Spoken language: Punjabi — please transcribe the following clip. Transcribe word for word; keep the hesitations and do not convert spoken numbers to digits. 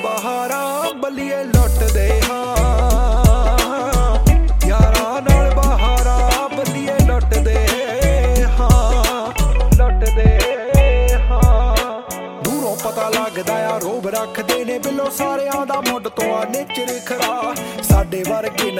ਬਹਾਰਾਂ ਬੱਲੀਏ ਲੁੱਟਦੇ ਹਾਂ, ਯਾਰਾਂ ਨਾਲ ਬਹਾਰਾਂ ਬੱਲੀਏ ਲੁੱਟਦੇ ਹਾਂ, ਲੁੱਟਦੇ ਹਾਂ। ਦੂਰੋਂ ਪਤਾ ਲੱਗਦਾ ਆ ਰੋਬ ਰੱਖਦੇ ਨੇ ਬਿੱਲੋ ਸਾਰਿਆਂ ਦਾ, ਮੁੱਢ ਤੋਂ ਆ ਨੇਚਰ ਖਰਾ ਸਾਡੇ ਵਰਗੇ